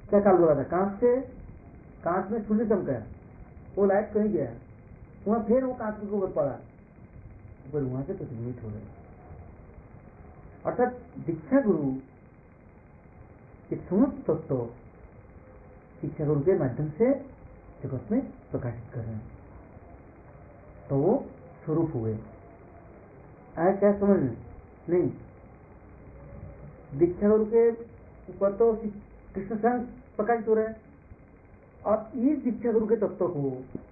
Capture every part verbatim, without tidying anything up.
क्या काल बोला था, कांच से कांच में सूर्य चमका, वो लाइट कहीं गया, वहां फिर वो कांच के ऊपर पड़ा, पर वहां से प्रतिबिंबित हो गए। अर्थात दीक्षा गुरु एक समस्त तत्व शिक्षा गुरु के माध्यम से जगत में प्रकाशित कर रहे हैं, तो वो स्वरूप हुए। आया क्या समझ में? नहीं, दीक्षा गुरु के ऊपर तो कृष्ण स्वयं प्रकाशित हो रहे हैं, और इस दीक्षा गुरु के तत्व को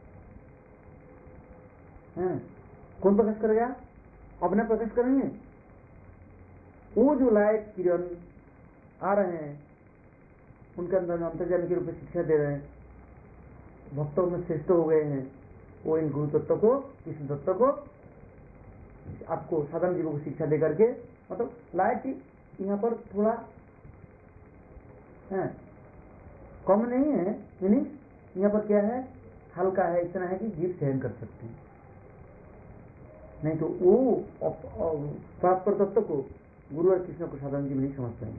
है, कौन प्रकाश करेगा? अपना प्रकाश करेंगे। वो जो लाइट किरण आ रहे हैं उनके अंदर अंतर्जामी के रूप में शिक्षा दे रहे हैं, भक्तों में श्रेष्ठ हो गए हैं, वो इन गुरु तत्व को, कृष्ण तत्व को आपको साधारण जीवों को शिक्षा दे करके, मतलब लाइट यहाँ पर थोड़ा है कम नहीं है, मीनिंग यहाँ पर क्या है, हल्का है, इतना है कि जीव सहन कर सकती है, नहीं तो वो परस्पर तत्व को गुरु और कृष्ण को साधारण जीव नहीं समझ पाएंगे।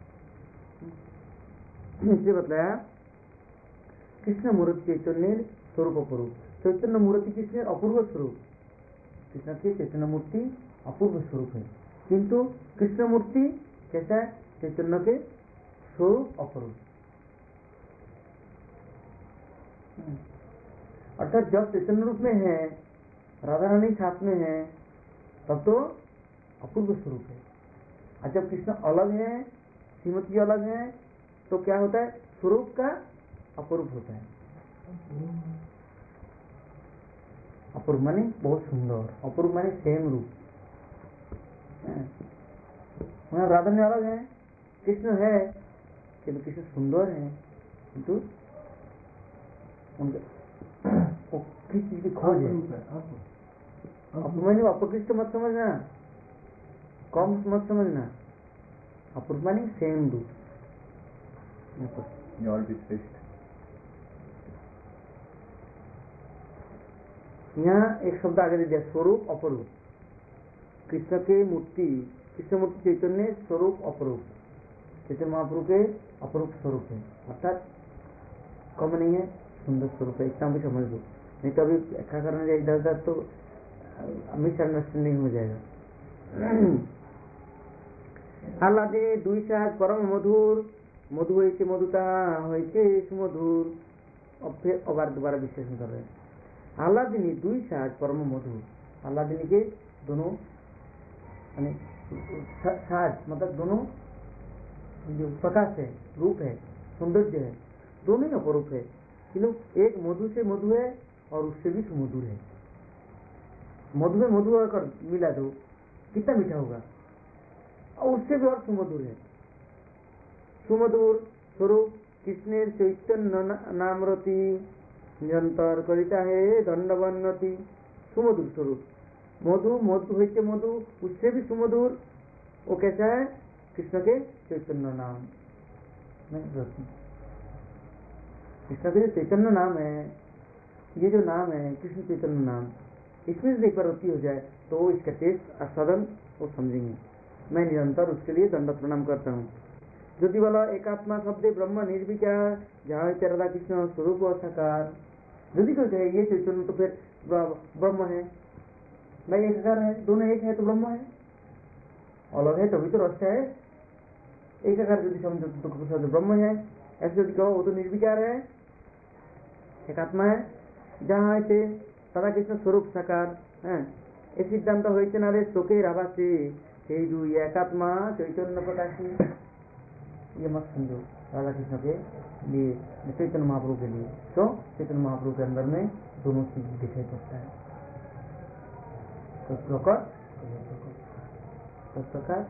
इसलिए बताया कृष्ण मूर्ति चैतन्य स्वरूप अपूर्व, चैतन्य मूर्ति कृष्ण अपूर्व स्वरूप, कृष्ण की चैतन्य मूर्ति अपूर्व स्वरूप है, किंतु कृष्ण मूर्ति कैसा है? चैतन्य के स्वरूप अपूर्व। अर्थात जब चैतन्य रूप में है, राधा रानी साथ में है, तब तो अपूर्व स्वरूप है, और जब कृष्ण अलग है, श्रीमती अलग है, तो क्या होता है? स्वरूप का अपूर्व होता है। अपूर्व माने बहुत सुंदर, अपूर्व माने सेम रूप। वहां राधा में अलग है, कृष्ण है, किंतु कृष्ण सुंदर है, किंतु वो किस चीज की खोज है? मैंने अपकृष्ट मत समझना, कम मत समझना, अपूर्व माने सेम रूप। यहाँ एक शब्द आगे दे दिया, स्वरूप अपरूप। कृष्ण के मूर्ति, कृष्ण मूर्ति चैतन्य स्वरूप अपरूप, चैतन्य महाप्रभु के अपरूप स्वरूप है, अर्थात कम नहीं है, सुंदर स्वरूप है, इतना भी समझ लो, नहीं तो अभी व्याख्या करने जाए इधर उधर तो मिसअंडरस्टैंडिंग हो जाएगा। আহ্লাদে দুই সাজ পরম মধুর, মধু হয়েছে মধুতা হয়েছে সুমধুর। আবার दोबारा विश्लेषण कर रहे हैं। आह्लादिनी दुई साज परम मधुर, आह्लादिनी के दोनों यानी साज मतलब दोनों जो प्रकाश है, रूप है, सौंदर्य है, दोनों ही अपरूप है, किंतु एक मधु से मधु है और उससे भी सुमधुर है। मधु में मधु अगर मिला दो कितना मीठा होगा, और उससे भी और सुमधुर है। सुमधुर स्वरूप कृष्ण चैतन्य नामरति निरंतर करिता है दंडवन्नति। सुमधुर स्वरूप मधु, मधु है मधु, उससे भी सुमधुर, वो कैसा है? कृष्ण के चैतन्य नाम में रति। कृष्ण के जो चैतन्य नाम है, ये जो नाम है कृष्ण चैतन्य नाम, इसमें से एक बार रति हो जाए तो इसका टेस्ट आस्वादन वो समझेंगे। मैं निरंतर उसके लिए दंड प्रणाम करता हूँ। ज्योति वाला एकात्मा शब्द ब्रह्म निर्विकार, जहाँ राधा कृष्ण स्वरूप और साकार। यदि कहते हैं ये चैतन्य तो फिर ब्रह्म है, मैं एक साकार है, दोनों एक है तो ब्रह्म है, अलग है तभी तो रस है। एक साकार यदि समझो तो ब्रह्म है, ऐसे यदि कहो वो तो निर्विकार है, एकात्मा है। जहाँ है राधा कृष्ण स्वरूप साकार है, ये सिद्धांत होते नारे शोके राभासी हे दुई एकात्मा चैतन्य प्रकाशी। ये मत समझो राधा कृष्ण के लिए, चैतन्य महाप्रभु के लिए तो चैतन्य महाप्रभु के अंदर में दोनों चीज दिखाई पड़ता है, तो प्रकट तो प्रकाश।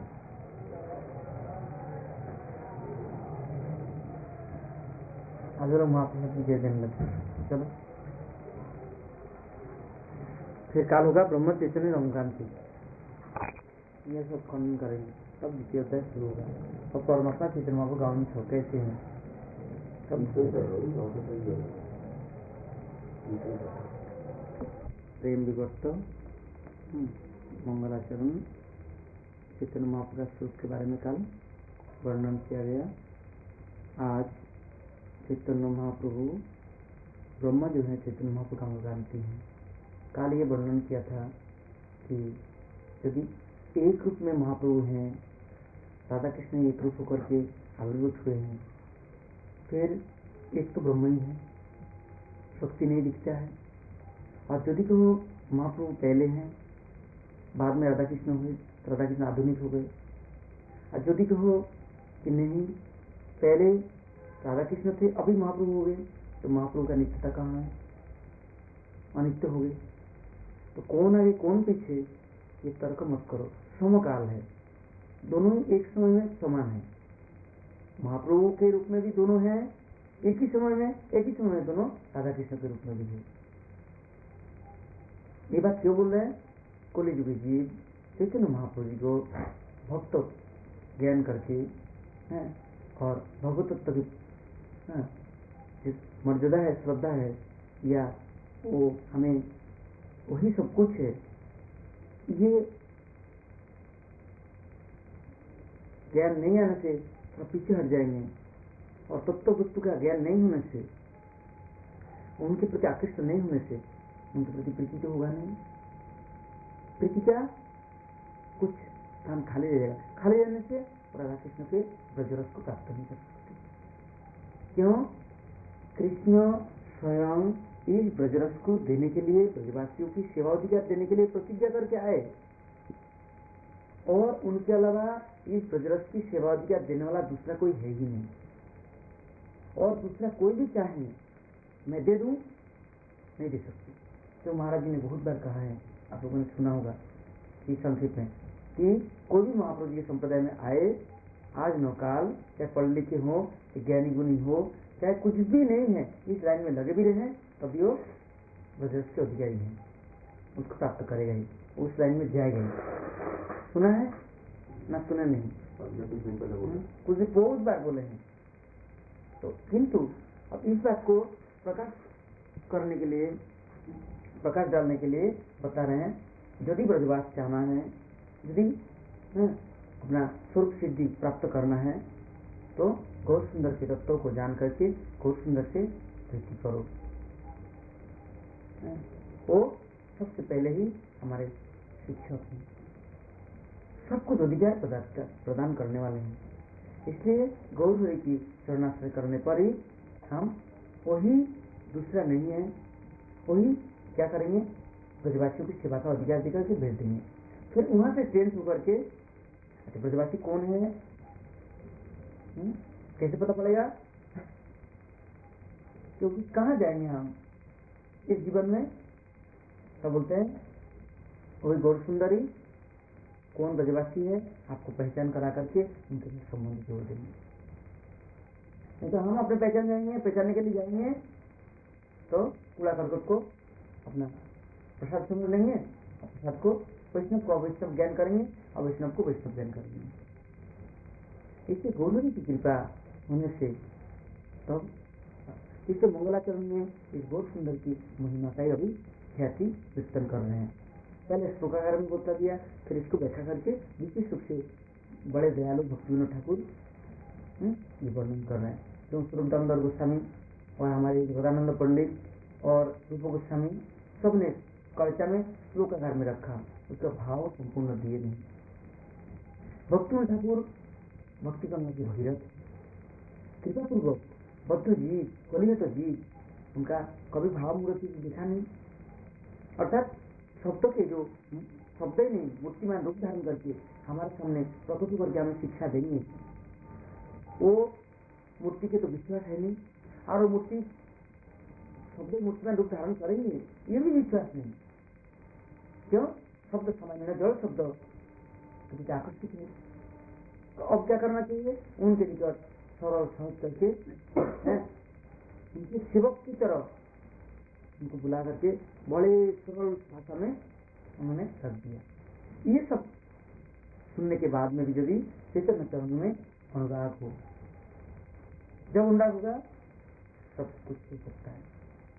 आज लोग महाप्रभु की जय देने लगे। चलो फिर काल होगा ब्रह्म चैतन्य रमकांति, ये सब खंडन करेंगे, तब द्वितीय अध्याय शुरू होगा। और परमात्मा चैतन्य महाप्रभु गाँव में छो कैसे हैं सब प्रेम विवर्त मंगलाचरण चैतन्य महाप्रभु स्वरूप के बारे में कल वर्णन किया गया। आज चैतन्य महाप्रभु ब्रह्मा जो है चैतन्य महाप्रभु का अंगगांती है। काल ये वर्णन किया था कि यदि एक रूप में महाप्रभु हैं, राधा कृष्ण एक रूप होकर के आविर्भूत हुए हैं, फिर एक तो ब्रह्म ही है, शक्ति नहीं दिखता है। और यदि तो महाप्रभु पहले हैं, बाद में राधा कृष्ण हुए, तो राधा कृष्ण आधुनिक हो गए। और यदि कहो कि नहीं, पहले राधा कृष्ण थे अभी महाप्रभु हो गए, तो महाप्रभु का नित्यता कहाँ है, अनित्य हो गए। तो कौन आगे कौन पीछे, ये तर्क मत करो। समकाल है, दोनों ही एक समय में समान है। महाप्रभु के रूप में भी दोनों हैं एक ही समय में, एक ही समय में दोनों राधा कृष्ण के रूप में भी है। ये बात क्यों बोल रहे हैं? कलियुगी जीव चैतन्य महाप्रभु जी को भक्त ज्ञान करके हैं और भगवतत्व की जिस मर्यादा है, श्रद्धा है, या वो हमें वही सब कुछ है, ये ज्ञान नहीं आने से थोड़ा पीछे हट जाएंगे। और तत्व वस्तु का ज्ञान नहीं होने से, उनके प्रति आकृष्ट नहीं होने से उनके प्रति प्रीति तो होगा नहीं। प्रीति क्या, कुछ स्थान खाली रह जाएगा। खाली रहने से राधा कृष्ण के ब्रजरस को प्राप्त नहीं कर सकते। क्यों? कृष्ण स्वयं इस ब्रजरस को देने के लिए, ब्रजवासियों की सेवा अधिकार देने के लिए प्रतिज्ञा करके आए, और उनके अलावा इस ब्रजरस की सेवा अधिकार देने वाला दूसरा कोई है ही नहीं। और दूसरा कोई भी चाहे मैं दे दूं, नहीं दे सकती। तो महाराज जी ने बहुत बार कहा है, आप लोगों ने सुना होगा कि संक्षेप में, कि कोई भी महाप्रभु के संप्रदाय में आए, आज नौकाल, चाहे पढ़ लिखे हो, ज्ञानी गुणी हो, चाहे कुछ भी नहीं है, इस लाइन में लगे भी रहे, तभी वो ब्रजरस के अधिकारी है, उसको प्राप्त करेगा ही, उस लाइन में जाएगा ही। सुना है ना? सुना नहीं? कुछ भी बहुत बार बोले हैं। तो किंतु अब इस बात को प्रकाश करने के लिए, प्रकाश डालने के लिए बता रहे हैं, यदि ब्रजवास चाहना है, यदि अपना स्वरूप सिद्धि प्राप्त करना है, तो गौर सुंदर के तत्वों को जान करके गौर सुंदर से प्रीति करो। वो सबसे पहले ही हमारे शिक्षक हैं, सब कुछ अधिकार प्रदान करने वाले हैं। इसलिए गौर हरि की शरणाश्रय करने पर ही हम, वही दूसरा नहीं है, वही क्या करेंगे, ब्रजवासियों की सेवा का अधिकार देकर के भेज देंगे। फिर वहां से चेंज होकर के, अच्छा ब्रजवासी कौन है, हुँ? कैसे पता पड़ेगा? क्योंकि कहाँ जाएंगे हम इस जीवन में? सब बोलते हैं वही गौर सुंदरी, कौन ब्रजवासी है, आपको पहचान करा करके उनके संबंध जोड़ देंगे। नहीं तो हम अपने पहचान जाएंगे, पहचानने के लिए जाएंगे तो कूड़ा करकट को अपना प्रसाद समझ लेंगे, प्रसाद को वैष्णव को अवैष्णव ज्ञान करेंगे, और वैष्णव को वैष्णव ज्ञान करेंगे। इससे गौरवी की कृपा होने से तब तो इससे मंगलाचरण में इस गौर सुंदर की महिमा का ही अभी ख्याति कीर्तन कर रहे हैं। पहले श्लोकाकार में बता दिया, फिर इसको बैठा करके विशेष रूप से बड़े दयालु भक्तिविनोद ठाकुर ये वर्णन कर रहे हैं। तो स्वरूप दामोदर गोस्वामी और हमारे सदानंद पंडित और रूप गोस्वामी सब ने कविता में श्लोकाकार में रखा, उसका भाव संपूर्ण दिए नहीं। भक्तिविनोद ठाकुर भक्ति करने की भगीरथ, कृपा पूर्वक बद्ध जीव, कलियुग जीव, उनका कभी भाव मूर्ति दिखा नहीं, अर्थात शब्द के जो शब्द ही नहीं, मूर्तिमान रूप धारण करके हमारे सामने प्रकट करके हमें शिक्षा देंगे, वो मूर्ति के तो विश्वास है नहीं, और वो मूर्ति शब्द मूर्तिमान रूप धारण करेंगे ये भी विश्वास नहीं। क्यों? शब्द सामान्य जड़ शब्द तो आकर्षित है। तो अब क्या करना चाहिए? उनके निकट सरल सहज करके उनके सेवक की तरह उनको बुला करके बड़े सरल भाषा में उन्होंने रख दिया। ये सब सुनने के बाद में भी यदि चैतन्य चरण में अनुराग हो, जब अनुराग होगा सब कुछ हो सकता है,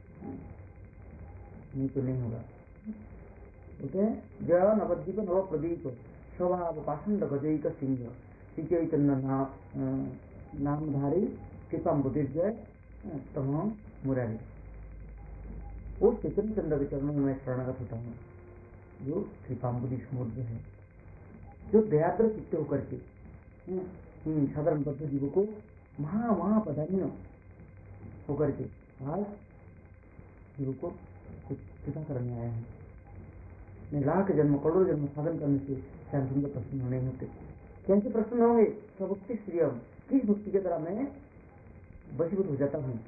नहीं तो नहीं होगा। बोलते हैं जय नवद्वीप नव प्रदीप स्वभाव पाषंड गजैक सिंह श्री चैतन्य नामधारी कृपा मुदिर्जय तमाम मुरारी। वो चैतन्य चंद्र के चरणों में मैं शरणागत होता हूँ, जो कृपाम्बुदी समुद्र है, जो दयाद्र चित्त होकर के साधारण बद्ध जीवों को महा महापदान्य होकर के आज जीवों को कुछ कृपा करने आया है। मैं लाख जन्म करोड़ों जन्म साधन करने से श्याम सुंदर प्रसन्न नहीं होते। कैसे प्रसन्न होंगे? स्वभक्ति श्रियम, किस भक्ति के द्वारा मैं वशीभूत हो जाता हूँ।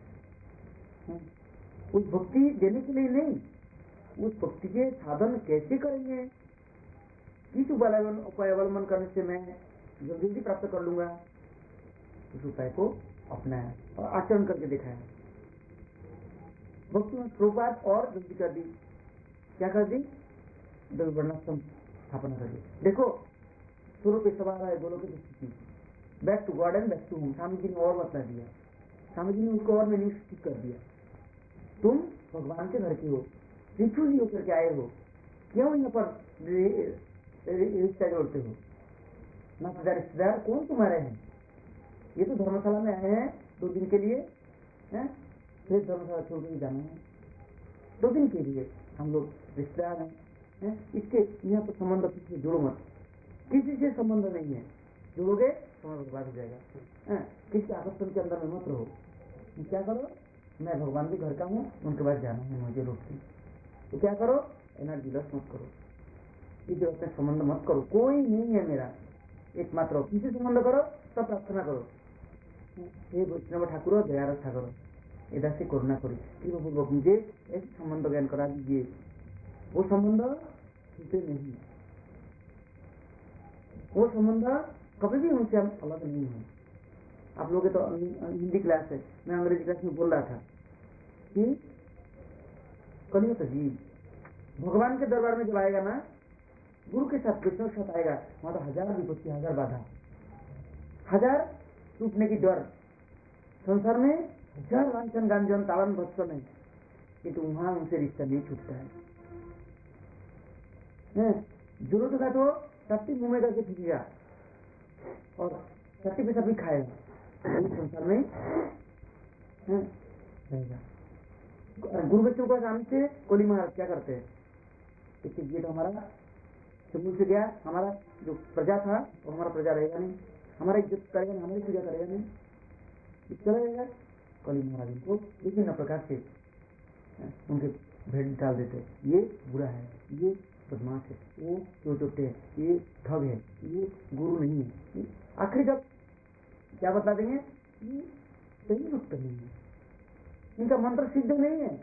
उस भक्ति देने के लिए नहीं, उस भक्ति के साधन कैसे करेंगे, किस उपाय अवलंबन करने से मैं जल्दी जल्दी प्राप्त कर लूंगा, उस उपाय को अपनाया और आचरण करके दिखाया। भक्ति में प्रभुपाद और जल्दी कर दी, क्या कर दी? वर्णाश्रम स्थापना कर दी। देखो स्वरूप सवार है दोनों की स्थिति, back to God and back to home. Swami ji ने और बता दिया, स्वामी जी ने उनको और मैंने ठीक कर दिया। तुम भगवान के घर के हो, रिफ्यूजी होकर के आए हो, क्यों यहाँ पर रिश्ता जोड़ते हो? नातेदार रिश्तेदार कौन तुम्हारे हैं? ये तो धर्मशाला में आए हैं दो दिन के लिए, हैं? फिर धर्मशाला छोड़ के जाना है, दो दिन के लिए हम लोग रिश्तेदार हैं, हैं? इसके यहाँ पर संबंध किसी से जोड़ो मत, किसी से संबंध नहीं है, जोड़ोगे तुम्हारा बर्बाद हो जाएगा। किसी आकर्षण के अंदर में मत रहो। क्या करो? मैं भगवान के घर का हूँ, उनके पास जाना है मुझे रोटी, तो क्या करो? एनर्जी लॉस मत करो, इस जगत में संबंध मत करो, कोई नहीं है मेरा, एकमात्र किसी संबंध करो तब प्रार्थना करो, हे वैष्णव ठाकुर दया रक्षा करो, इधर से करुणा करो, कृपापूर्वक मुझे ऐसे संबंध ज्ञान करा दीजिए। वो संबंध छूटे नहीं, वो संबंध कभी भी उनसे हम अलग नहीं है। आप लोग तो हिंदी क्लास है, मैं अंग्रेजी क्लास में बोल रहा था कि कलियुग जी भगवान के दरबार में जब आएगा ना, गुरु के साथ कृष्ण के साथ आएगा, वहां तो हजार विपत्ति, हजार बाधा, हजार टूटने की डर, संसार में हजार लांछन गांजन ताड़न भत्सन है, किंतु तो वहां उनसे रिश्ता नहीं छूटता है। जरूरत होगा तो टट्टी मुंह में करके फीकेगा और टट्टी पैसा भी खाएगा, संसार में रहेगा। गुरु बच्चों को सामने से कोली महाराज क्या करते हैं? इसलिए तो हमारा जम्मू से गया, हमारा जो प्रजा था वो हमारा प्रजा रहेगा नहीं, हमारा इज्जत करेगा नहीं, हमारी पूजा करेगा नहीं, चला जाएगा। कोली महाराज उनको विभिन्न प्रकार से उनके भेंट डाल देते, ये बुरा है, ये बदमाश है, वो चोर चोटे है, ये ठग है, ये गुरु नहीं है। आखिरी जब क्या बता देंगे? ये सही भक्त नहीं है, इनका मंत्र सिद्ध नहीं है,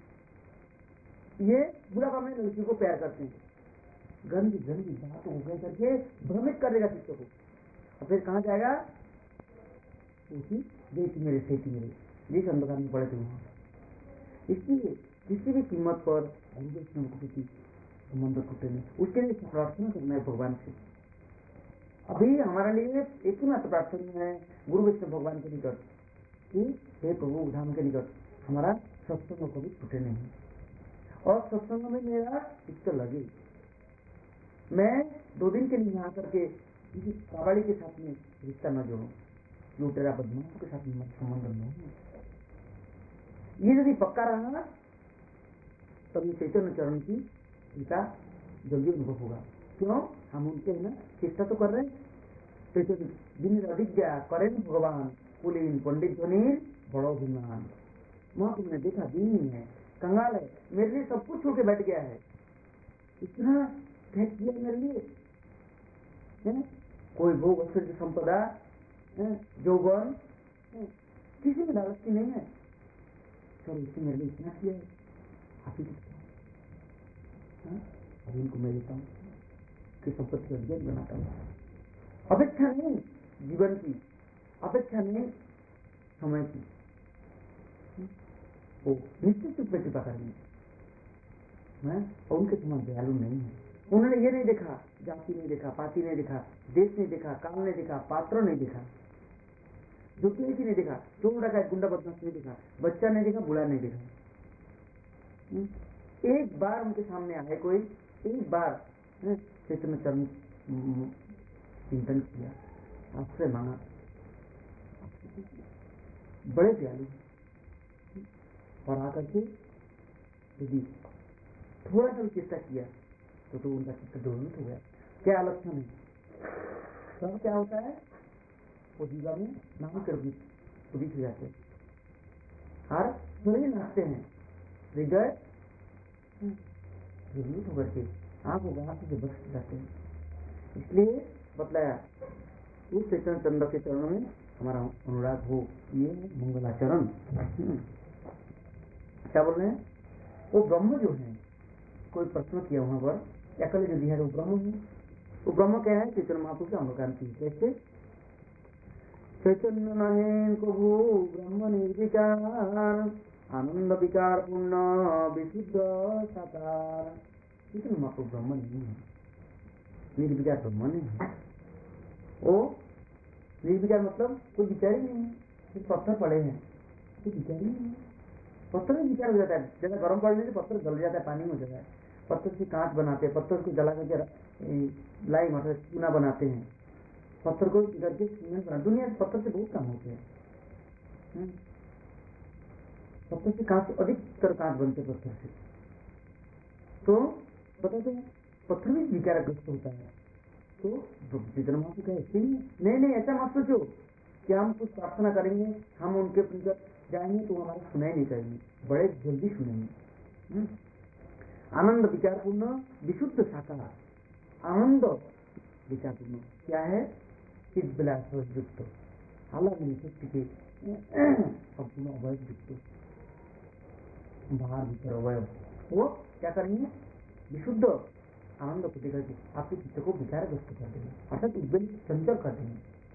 ये बुरा काम है, लड़की को प्यार करते हैं, गंदी गंदी बातों को कह करके भ्रमित करेगा शिष्य को, और फिर कहाँ जाएगा? उसी बेटी मेरे सेठी मेरे जिस अंधकार में पड़े थे वहां। इसलिए किसी भी कीमत पर संबंध टूटे नहीं, उसके लिए प्रार्थना करना है भगवान से। अभी हमारे लिए एक ही मात्र प्रार्थना है गुरु वैष्णव भगवान के निकट कि हे प्रभु धाम के निकट हमारा सत्संग कभी टूटे नहीं, और सत्संग में मेरा चित्त लगे, मैं दो दिन के लिए यहाँ करके किसी काबाड़ी के साथ में रिश्ता न जोड़ू, लुटेरा बदमाशों के साथ में संबंध न हो। ये यदि पक्का रहा तब ये चैतन्य चरण की गीता जल्दी अनुभव होगा। क्यों? हम उनके है ना चेष्टा तो कर रहे हैं। चैतन्य दिन अभिज्ञा करें भगवान कुलीन पंडित ध्वनि बड़ो अभिमान। वहां तुमने देखा दिन ही है, कंगाल है, मेरे लिए सब कुछ छोड़ के बैठ गया है, इतना फेंक दिया मेरे लिए है? कोई भोग ऐश्वर्य संपदा यौवन किसी में लालच की नहीं है, सर इसने मेरे लिए इतना किया है, आप ही अभी इनको मैं देता हूँ कि संपत्ति अध्ययन बनाता हूँ। अपेक्षा नहीं जीवन की, अपेक्षा नहीं समय की, वो निश्चित रूप में कृपा करेंगे। मैं उनके समान दयालु नहीं है। उन्होंने ये नहीं देखा, जाति नहीं देखा, पाति नहीं देखा, देश नहीं देखा, काल नहीं देखा, पात्र नहीं देखा, दुखी नहीं देखा, चोर रखा गुंडा बदमाश नहीं देखा, बच्चा नहीं देखा, बूढ़ा नहीं देखा। एक बार उनके सामने आए कोई, एक बार चैतन्य चरण चिंतन किया, आपसे मांगा, बड़े दयालु, और आकर के यदि थोड़ा सा चेष्टा किया तो तो उनका चित्त ध्वनित हो गया। क्या लक्षण है? तब क्या होता है, वो जीवा में नाम कर उदित हो जाते हैं और थोड़े नाचते हैं, हृदय ध्वनित होकर के आंख उगाह से बस जाते हैं। इसलिए बतलाया उस चैतन्य चंद्र के चरणों में हमारा अनुराग हो, ये मंगलाचरण। क्या बोल रहे हैं? वो ब्रह्म जो है, कोई प्रश्न किया वहां पर, या कल जो दिया है वो ब्रह्म है। वो ब्रह्म क्या है? चैतन्य महापुरुष अनुकांति। कैसे? चैतन्य नहेन को भू ब्रह्म निर्विकार आनंद विकार पूर्ण विशुद्ध साकार। चैतन्य महापुरुष ब्रह्म नहीं है, निर्विकार ब्रह्म नहीं है। वो निर्विकार मतलब कोई विचार ही नहीं है, सिर्फ पत्थर पड़े हैं, कोई विचार ही नहीं है। पत्थर में विचार हो जाता है, ज्यादा गर्म पड़ने से पत्थर गल जाता है, पानी में हो जाता है। पत्थर से कांच बनाते हैं, पत्थर को जला करके लाई मतलब चूना बनाते हैं, पत्थर को करके सीमेंट बना। दुनिया में पत्थर से बहुत काम होते हैं, पत्थर से कांच, अधिकतर कांच बनते पत्थर से। तो बताते हैं पत्थर में विकारग्रस्त होता है। तो चैतन्य महाप्रभु कहे नहीं नहीं ऐसा मत सोचो कि हम कुछ प्रार्थना करेंगे, हम उनके निकट जाएंगे तो हमारा सुनाई नहीं करेंगे, बड़े जल्दी सुनेंगे। आनंद विचारपूर्ण विशुद्ध साकार। आनंद विचारपूर्ण क्या है? चिद विलास युक्त, हालांकि शक्ति के संपूर्ण अवयव युक्त, बाहर भीतर अवयव, वो क्या करेंगे? विशुद्ध आनंद को देकर के आपके चित्त को विकारग्रस्त कर देंगे, अर्थात उद्वेल चंचल कर देंगे।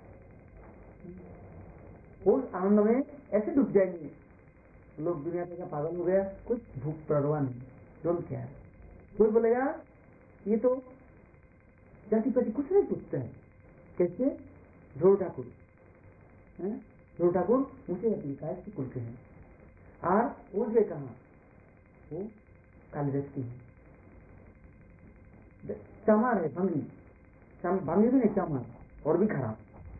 उस आनंद में ऐसे डूब जाएंगे लोग, दुनिया का पागल हो गया, कुछ भूख परवाह नहीं, जोन क्या है। कोई बोलेगा ये तो जाति पाति कुछ नहीं पूछते हैं। कैसे? ध्रुव ठाकुर, ध्रुव ठाकुर मुझे अपनी काय से कुल के हैं, और वो गए कहा? वो कालिदास की है, चमार है, भंगी भंगी भी नहीं, चमार और भी खराब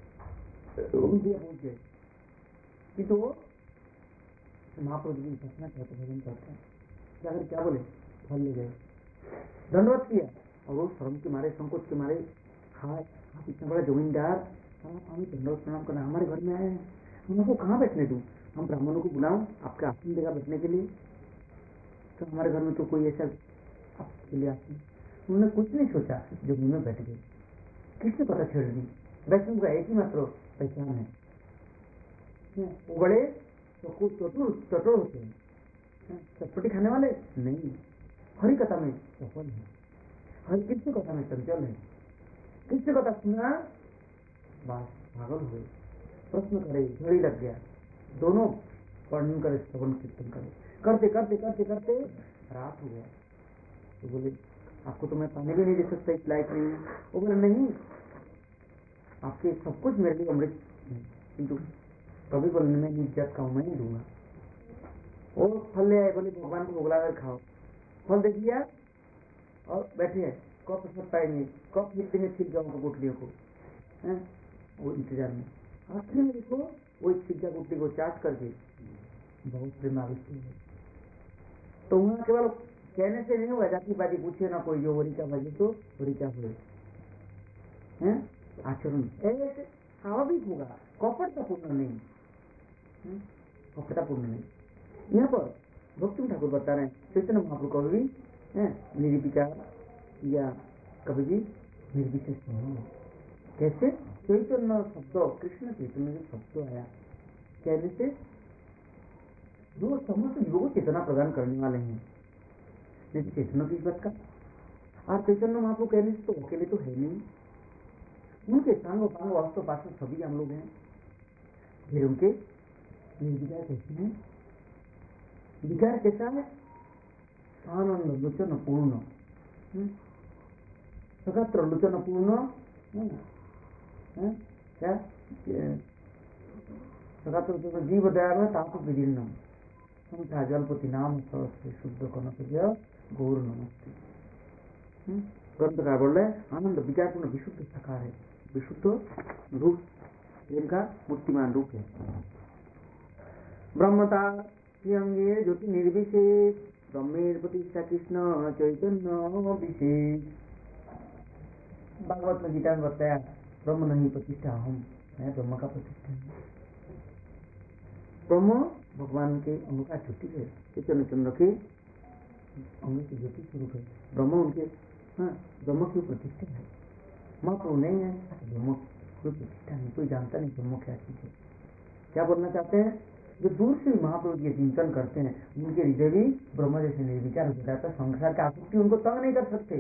पहुंच गए। किंतु वो महाप्रभु की उपासना करते, भजन करते हैं, क्या कर क्या बोले? फल ले गए, दंडवत किया, और वो शर्म के मारे, संकोच के मारे, हाँ आप इतना बड़ा जमींदार, आप हमें दंडवत प्रणाम करना, हमारे घर में आए हैं, हम आपको कहाँ बैठने दूं? हम ब्राह्मणों को बुलाऊं आपके आसन देगा बैठने के लिए? तो हमारे घर में तो कोई ऐसा आपके लिए आसन। उन्होंने कुछ नहीं सोचा, जमीन में बैठ गए। किसने पता छेड़ दी? वैष्णव का एक ही मात्र पहचान है, वो बड़े चतुर चटोर होते हैं, चटपटी खाने वाले नहीं, हरी कथा में सफल है, हर कृष्ण कथा में चंचल है। कृष्ण कथा सुना बस पागल हुए, प्रश्न करे, घड़ी लग गया, दोनों वर्णन करे, श्रवण कीर्तन करे, करते करते करते करते रात हो गया। तो बोले आपको तो मैं पानी भी नहीं दे सकता, इस लायक नहीं है। वो बोले नहीं, आपके सब कुछ मेरे लिए अमृत, किंतु कभी बोले मैं इज्जत का हूं, मैं नहीं दूंगा। वो फल ले आए, बोले भगवान को भोगला कर खाओ। फल दे दिया और बैठे हैं, कब सब पाएंगे, कब मिट्टी में छिप जाऊंगा गुटलियों को, है वो इंतजार में। आखिर में देखो वो छिपा गुटली को चाट करके बहुत प्रेमाविष्ट हुए। तो वहां केवल कहने से नहीं होगा, जाति पाति पूछे ना कोई, जो वरिका भजे तो वरिका हुए, हैं आचरण ऐसे स्वाभाविक होगा, कपटतापूर्ण नहीं, कपटतापूर्ण नहीं। यहाँ पर भक्ति ठाकुर बता रहे हैं चैतन्य महाप्रभु कभी भी निर्विकार या कभी भी निर्विशेष नहीं है। कैसे? चैतन्य शब्द, कृष्ण चैतन्य जो शब्द आया कहने से जो समस्त जीवों को चेतना प्रदान करने वाले हैं, लेकिन चैतन्य की बात का, और चैतन्य महाप्रभु कहने से तो अकेले तो है नहीं, उनके सांगो पांगो वास्तव पास सभी हम लोग हैं। फिर उनके निर्विकार कैसे हैं? विकार कैसा है? आनंद लोचन पूर्ण, सकत्र लोचन पूर्ण, क्या सकत्र जीव दया में ताप विदीर्णम संख्या जलपति नाम सरस्वती शुद्ध कनक गौर नमस्ते। ग्रंथकार बोल रहे आनंद विचारपूर्ण विशुद्ध साकार है, विशुद्ध रूप इनका मूर्तिमान रूप है। ब्रह्मता श्रीअंगे ज्योति निर्विशेष ब्रह्मेर प्रतिष्ठा कृष्ण चैतन्य विशेष। भागवत में गीता में बताया ब्रह्म नहीं प्रतिष्ठा हम, मैं ब्रह्म का प्रतिष्ठा है। ब्रह्म भगवान के अंग का ज्योति है, चैतन्य चंद्र के अंग की ज्योति स्वरूप है। ब्रह्म उनके, हाँ ब्रह्म की प्रतिष्ठा है, महाप्रभु नहीं है, ब्रह्म कोई प्रतिष्ठा नहीं, कोई जानता नहीं ब्रह्म क्या चीज है। क्या बोलना चाहते हैं? जो दूर से महाप्रभु के चिंतन करते हैं उनके हृदय भी ब्रह्म जैसे निर्विचार हो जाता है। संसार का आसक्ति उनको तंग नहीं कर सकते,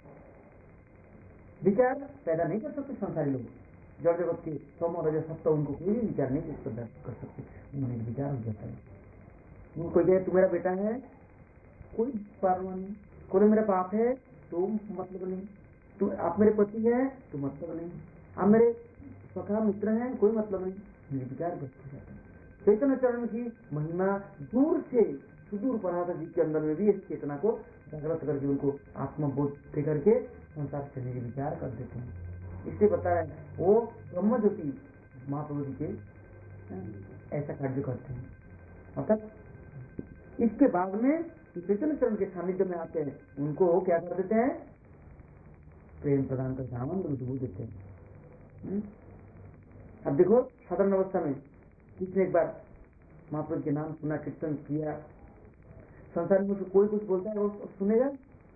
विचार पैदा नहीं कर सकते। संसारी लोग जड़ जगत के सोम और सत्य उनको कोई भी विचार नहीं कर सकते, वो निर्विचार हो जाता है। उनको कहे तू मेरा बेटा है, कोई परवाह नहीं, कोई मेरा बाप है तो मतलब नहीं, तू आप मेरे पति है तो मतलब नहीं, आप मेरे सखा मित्र हैं कोई मतलब नहीं, निर्विचार करते जाते हैं। चैतन्य चरण की महिमा दूर से सुदूर पराता जी के अंदर में भी इस चेतना को जागृत करके उनको आत्मबोध दे करके संसार से निर्विचार कर देते हैं। इसलिए बताया वो ब्रह्म ज्योति महाप्रभु जी के ऐसा कार्य करते हैं। अर्थात इसके बाद में चैतन्य चरण के सानिध्य में आते हैं, उनको क्या कर देते हैं? प्रेम प्रदान करके आनंद अनुभव देते हैं। अब देखो साधारण अवस्था में किसने एक बार महाप्रभु के नाम सुना, कीर्तन किया, संसार में कोई कुछ बोलता है वो सुनेगा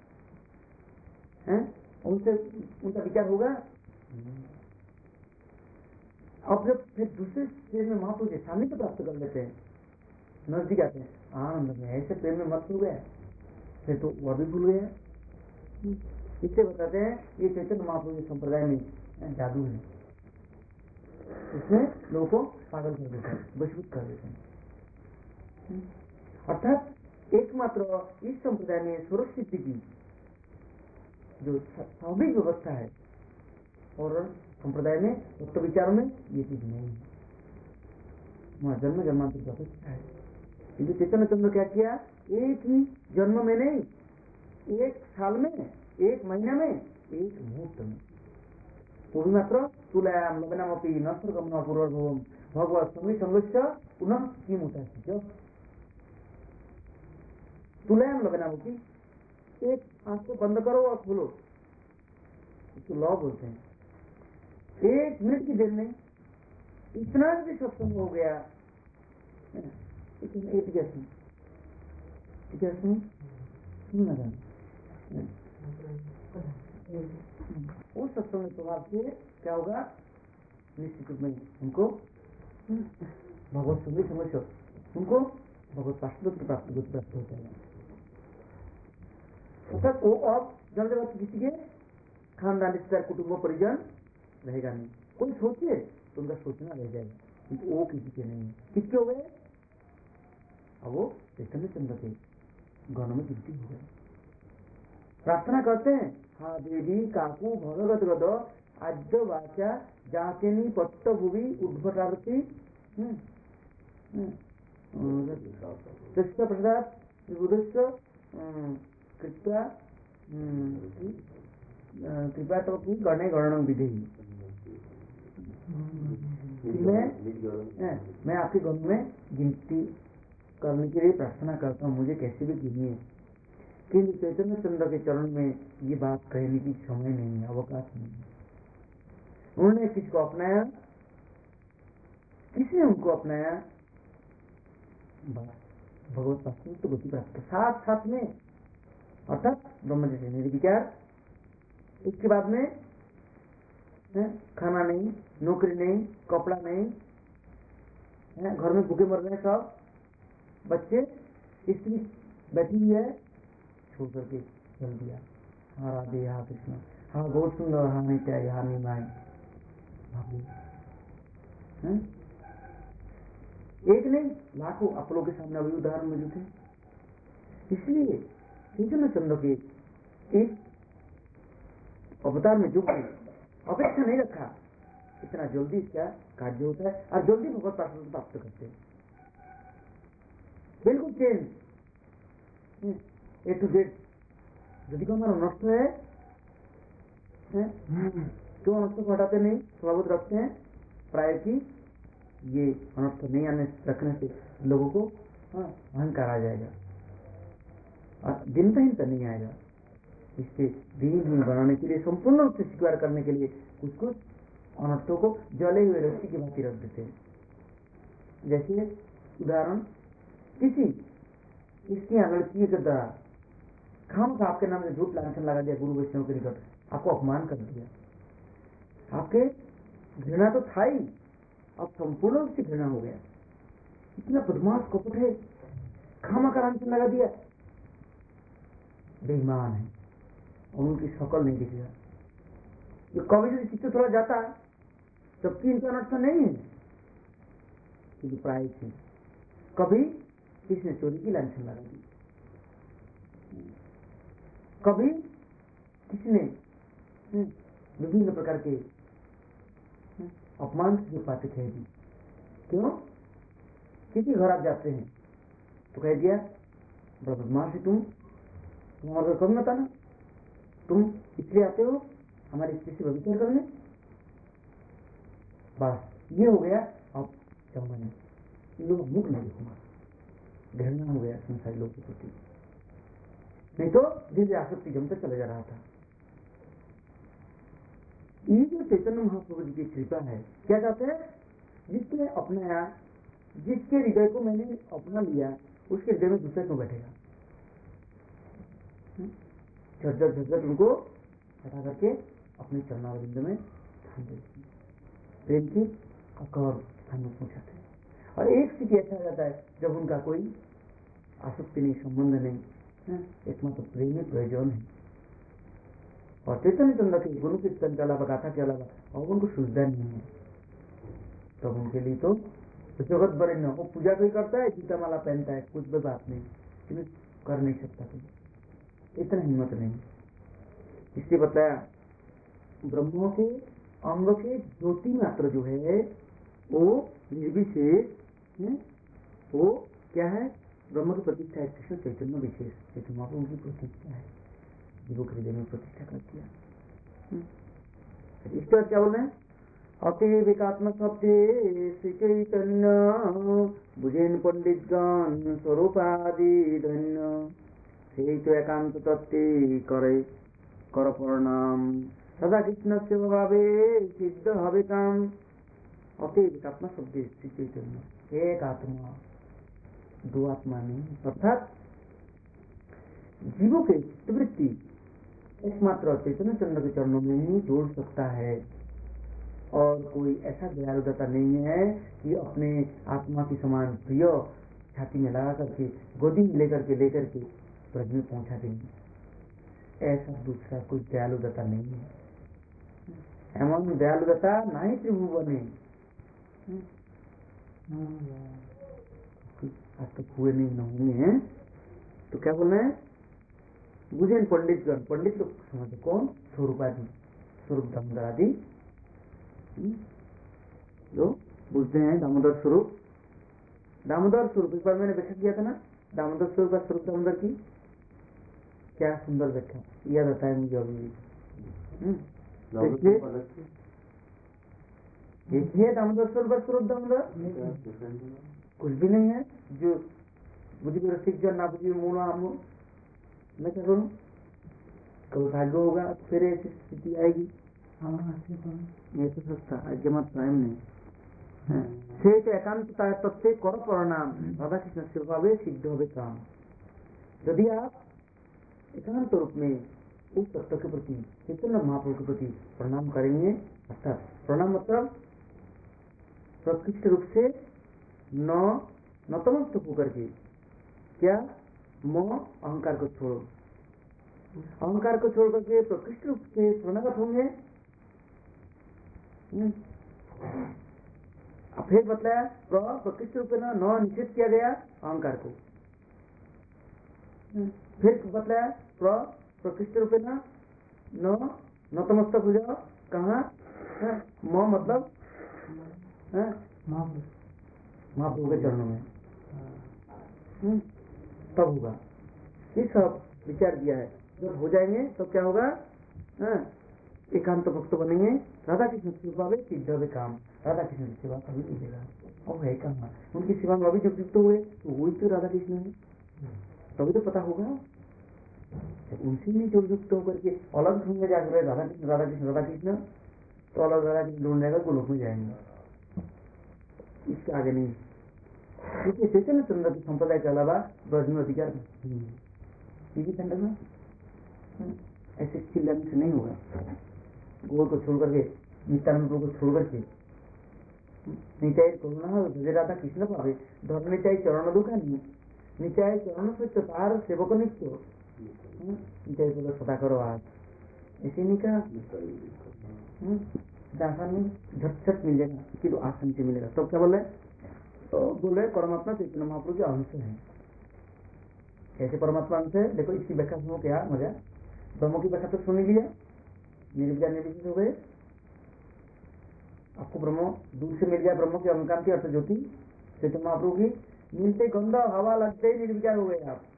हैं? उनसे उनका विचार होगा? अब जब फिर दूसरे स्टेज में महाप्रभु के सामने तो प्राप्त कर लेते हैं, नजदीक आते हैं, आनंद में ऐसे प्रेम में मत हो गया, फिर तो वह भी भूल गया। इससे बताते हैं ये चैतन्य महाप्रभु के संप्रदाय में जादू है, इसमें लोगों को पागल कर देते हैं, वशीभूत कर देते हैं। अर्थात एकमात्र इस संप्रदाय में स्वरूप सिद्धि की जो स्वाभाविक व्यवस्था है और संप्रदाय में तत्व विचारों में ये चीज नहीं है, वहां जन्म जन्मांतर की अपेक्षा है। किंतु चैतन्य चंद्र क्या किया? एक ही जन्म में नहीं, एक साल में, एक महीने में, एक मुहूर्त में, वो भी मात्र तुलायाम लग्नमपि न स्वर्गम न पूर्वभुवम भगवत संगी संगस्य पुनः किम उतासी। तुलायाम लग्नमपि, एक आंख को बंद करो और खोलो, इसको लॉ बोलते हैं। एक मिनट की देर में इतना भी सत्संग हो गया, सुनना जाना उस सत्संग के प्रभाव से क्या होगा? निश्चित रूप में उनको भगवत सुंदर समझ, उनको भगवत पार्षद प्राप्त प्राप्त हो जाएगा। अर्थात वो अब जब जब किसी के खानदान रिश्तेदार कुटुंब परिजन रहेगा नहीं, कोई सोचे तो उनका सोचना रह जाएगा, क्योंकि वो किसी के नहीं है। किसके हो गए? अब वो चैतन्य चंद्र के गण में गिनती हो गए। प्रार्थना करते हैं, हा देवी काकू भगवत गद आद्य वाचा जाकेनी पट्ट भूवि उद्भटार्थी प्रसाद विबुधस्य कृपया कृपया तो की गणे गणन विधि। मैं मैं आपके गण में गिनती करने के लिए प्रार्थना करता हूँ, मुझे कैसे भी गिनिए। किंतु चैतन्य चंद्र के चरण में ये बात कहने की समय नहीं है, अवकाश नहीं है। उन्होंने किसको अपनाया? किसने उनको अपनाया? भगवत पार्षद तो गति प्राप्त साथ साथ में, अर्थात ब्रह्म जैसे निर्विचार। इसके बाद में है, खाना नहीं, नौकरी नहीं, कपड़ा नहीं है, घर में भूखे मर रहे हैं सब बच्चे, स्त्री बैठी हुई है, छोड़ करके चल दिया। हाँ राधे, हाँ कृष्ण, हाँ बहुत सुंदर, हाँ नित्य, हाँ निमाय। एक नहीं लाखों आप लोगों के सामने अभी उदाहरण मौजूद है। इसलिए चैतन्य चंद्र के एक अवतार में जो अपेक्षा नहीं रखा, इतना जल्दी इसका कार्य होता है और जल्दी भगवत पार्षद प्राप्त करते हैं। बिल्कुल चेंज ए टू जेड। यदि को हमारा नष्ट है, है? क्यों अनर्थ को हटाते नहीं, स्वभाव रखते हैं प्राय की ये अनर्थ नहीं आने रखने से लोगों को हाँ अहंकार आ जाएगा और दिनता नहीं आएगा। इससे दीन बनाने के लिए, संपूर्ण रूप से स्वीकार करने के लिए कुछ कुछ अनर्थों को जले हुए रस्सी की भांति रख देते हैं। जैसे उदाहरण, किसी इसकी लड़की के द्वारा खाम आपके नाम से झूठ लांछन लगा दिया, गुरु वैष्णव के निकट आपको अपमान कर दिया, आपके घृणा तो था ही, अब संपूर्ण रूप से घृणा हो गया। इतना बदमाश कपट है, खामा का लांछन लगा दिया, बेईमान है और उनकी शकल नहीं दिखेगा। ये कभी भी चित्त थोड़ा जाता है जबकि इनका अनर्थ नहीं है, क्योंकि प्राइस है। कभी किसने चोरी की लांछन लगा दी, कभी किसने विभिन्न प्रकार के अपमान की बातें कह दी। क्यों? किसी घर आप जाते हैं तो कह दिया बड़ा बदमाश है तुम, तुम्हारा कभी मत आना, तुम इसलिए आते हो हमारी स्त्री से व्यभिचार करने। बस ये हो गया। अब जाऊंगा नहीं, लोग मुख नहीं देखूंगा, घृणा हो गया संसारी लोगों के प्रति। नहीं तो धीरे आसक्ति जमते चले जा रहा था। ये जो चैतन्य महाप्रभु जी की कृपा है, क्या कहते हैं, जिसने अपनाया, जिसके हृदय को मैंने अपना लिया, उसके हृदय में दूसरे क्यों बैठेगा। झटझट झटझट उनको हटा करके अपने चरणारविंद में ध्यान देते, प्रेम की अकौर स्थान में पहुंचाते हैं। और एक स्थिति ऐसा हो जाता है जब उनका कोई आसक्ति नहीं, संबंध नहीं, एकमात्र प्रेम में प्रयोजन है। और चैतन्य चंद्र के गुरु कीर्तन के अलावा, गाथा के अलावा और उनको सुविधा नहीं है, तब तो उनके लिए तो जगत बड़े न वो पूजा भी करता है, गीता माला पहनता है, कुछ भी बात नहीं, लेकिन कर नहीं सकता, कोई इतना हिम्मत नहीं। इससे बताया ब्रह्मों के अंग के ज्योति मात्र जो है वो निर्विशेष, वो क्या है, ब्रह्म की प्रतिष्ठा है, कृष्ण चैतन्य विशेष चैतन्य महाप्रभु की प्रतिष्ठा है, जीवों के हृदय में प्रतिष्ठा कर दिया। इसके बाद क्या बोल रहे हैं, अतिविकात्म शब्दे श्री चैतन्य बुझेन पंडित गण स्वरूपादि धन्य से तो एकांत तत्ते करे कर प्रणाम सदा कृष्ण से भावे सिद्ध हवे काम। अतिविकात्म शब्दे श्री चैतन्य, एक आत्मा, दो आत्मा नहीं, अर्थात जीवों के चित्तवृत्ति एकमात्र चैतन्य चंद्र के चरणों में ही जोड़ सकता है। और कोई ऐसा दयालुता नहीं है कि अपने आत्मा की समान प्रिय छाती में लगा करके गोदी में लेकर के लेकर के ब्रज में पहुंचा देंगे, ऐसा दूसरा कोई दयालुता नहीं है। एवं दयालुता नहीं त्रिभुवने, आज तक हुए नहीं न होंगे हैं। तो क्या बोल रहे हैं, बुझेन पंडित गण, पंडित लोग समझो कौन, स्वरूप आदि, स्वरूप दामोदर आदि, जो बुझते हैं दामोदर स्वरूप। दामोदर स्वरूप इस बार मैंने व्याख्या किया था ना, दामोदर स्वरूप का स्वरूप दामोदर की क्या सुंदर व्याख्या, याद आता है मुझे अभी। देखिए दामोदर स्वरूप का स्वरूप दामोदर कुछ भी नहीं है। जो मुझे भी रसिक जन ना बुझे मूल आमो, मैं क्या करूँ, कल भाग्य होगा फिर ऐसी स्थिति आएगी। ये तो सकता आज्ञा मत टाइम नहीं से तो एकांत तत्व कर प्रणाम राधा कृष्ण से भावे सिद्ध होवे काम। यदि आप एकांत रूप में उस तत्व के प्रति, चैतन्य महाप्रभु के प्रति प्रणाम करेंगे, अर्थात प्रणाम मतलब प्रकृष्ट रूप से न नतमस्तक होकर के, क्या मोह अहंकार को छोड़ो, अहंकार को छोड़ करके प्रकृष्ट रूप से शरणागत होंगे। फिर बतलाया प्रकृष्ट रूप में न निषेध किया गया अहंकार को, फिर बतलाया प्रकृष्ट रूप में न नतमस्तक हो जाओ, कहाँ मोह मतलब महाप्रभु के चरणों में, तब होगा। ये सब विचार दिया है, जब हो जाएंगे तब तो क्या होगा, एकांत भक्त बनेंगे, राधा कृष्ण की सेवा में सिद्ध होवे काम, राधा कृष्ण की सेवा कभी मिलेगा। और है कहाँ, उनकी सेवा में अभी जब युक्त हुए तो वही तो राधा कृष्ण है, तभी तो पता होगा। उनसे नहीं जो युक्त होकर के अलग ढूंढने जा रहे राधा कृष्ण राधा कृष्ण राधा कृष्ण, तो अलग राधा कृष्ण ढूंढ जाएगा, गोलोक में जाएंगे, इसके आगे नहीं। क्योंकि चैतन्य चंद्र की संप्रदाय के अलावा ब्रज में अधिकार नहीं खंड में ऐसे चिल्लाने से नहीं होगा। गोल को छोड़ करके नित्यानंद को छोड़ करके नित्याय करुणा भजे राधा कृष्ण पावे धर्म नित्याय चरण दुखा नहीं नित्याय चरण सत्य तार सेवक नित्य नित्याय बोलो सदा करो आज, ऐसे नहीं कहा आसान में झटझट मिल जाएगा कि तो आसन से मिलेगा। तो क्या बोले, तो बोले परमात्मा चैतन्य महाप्रभु के अंश है। कैसे परमात्मा अंश है, देखो इसकी व्याख्या सुनो क्या मजा। ब्रह्म की व्याख्या तो सुन लिया, निर्विचार निर्विचित हो गए, आपको ब्रह्म दूर से मिल गया, ब्रह्म के अंकांत की अर्थ ज्योति चैतन्य महाप्रभु की, मिलते गंदा हवा लगते ही निर्विचार हो गए आप,